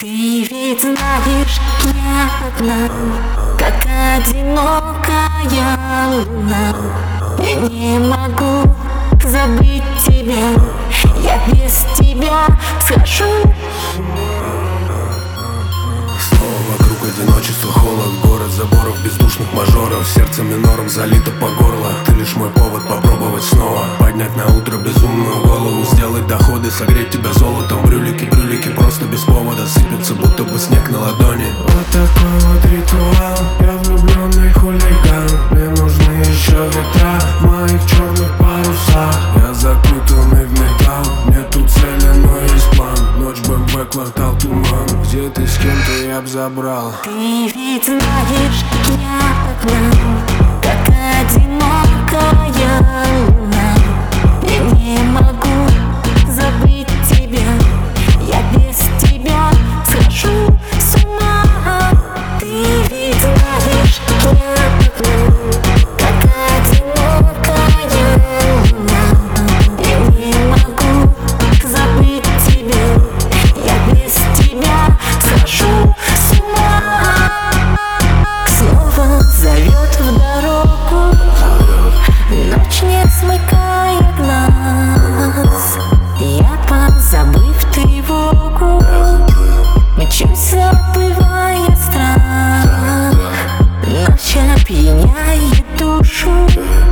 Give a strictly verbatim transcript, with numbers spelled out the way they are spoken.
Ты ведь знаешь, я одна, как одинокая луна. Я не могу забыть тебя, я без тебя схожу. Снова вокруг одиночество, холод, город заборов, бездушных мажоров. Сердце минором залито по горло. Ты лишь мой повод попробовать снова поднять на утро безумную голову, сделать доходы, согреть тебя золотом. Брюлики, брюлики просто без повода сыпятся, будто бы снег на ладони. Вот такой вот ритуал, я влюбленный хулиган. Мне нужны еще ветра в моих черных парусах. Я закутанный в металл, нету цели, но есть план. Ночь, БМВ, квартал, туман. Где ты, с кем-то я б забрал. Ты ведь знаешь, я одна, как одинокая луна. Я не могу забыть тебя, я без тебя схожу с ума. Ты ведь знаешь, я одна, как одинокая луна. Я не могу забыть тебя, я без тебя схожу с ума. Снова зовет в дорогу, ночь не смыкая глаз. Я, позабыв тревогу, мчусь, забывая страх. Ночь опьяняет душу.